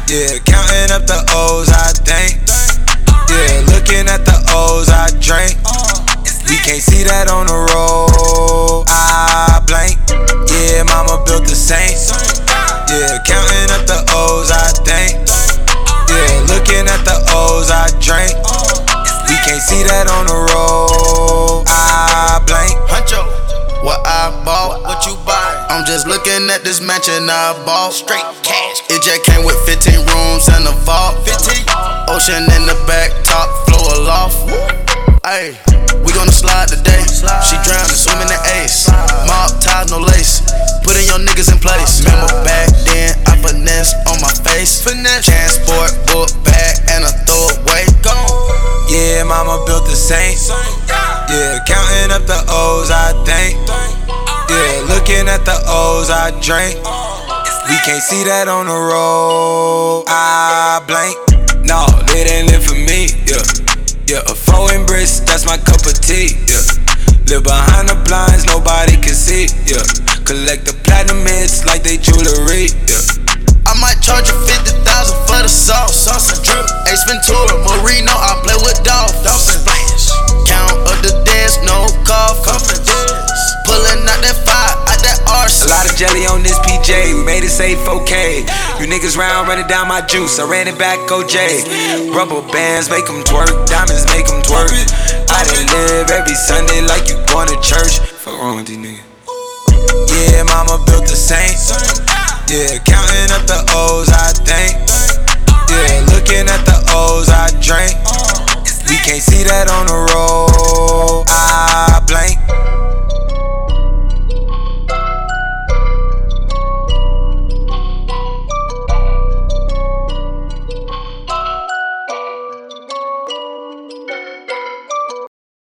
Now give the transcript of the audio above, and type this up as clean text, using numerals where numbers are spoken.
Yeah, counting up the O's, I think. Yeah, looking at the O's, I drink. We can't see that on the road, I blank. Yeah, mama built the Saints. Yeah, counting up the O's, I think. Yeah, looking at the O's, I drink. We can't see that on the road, I blank. Huncho, what I bought, what you buy? I'm just looking at this mansion I bought. Straight cash. It just came with 15 rooms and a vault. 15. Ocean in the back, top floor loft. Ayy, we gonna slide today. She drowning, swimming in ace. Mob ties, no lace. Putting your niggas in place. Remember back then, I finesse on my face. Transport, book bag, and a throwaway. Yeah, mama built the Saints. Yeah, counting up the O's, I think. Yeah, looking at the O's, I drink. We can't see that on the road, I blank. No, they didn't live for me, yeah. Yeah, a foreign brisk, that's my cup of tea, yeah. Live behind the blinds, nobody can see, yeah. Collect the platinum hits like they jewelry, yeah. I might charge you 50,000 for the sauce and drip. Ace Ventura, Marino, I play with dolphins. Count up the dance, no coffin. Pulling out that fire, out that arsenal. A lot of jelly on this PJ, we made it safe, okay. You niggas round running down my juice, I ran it back, OJ. Rubber bands make them twerk, diamonds make them twerk. I done live every Sunday like you going to church. Fuck wrong with these niggas. Yeah, mama built the Saints. Yeah, counting up the O's, I think. Yeah, looking at the O's, I drink. We can't see that on the road.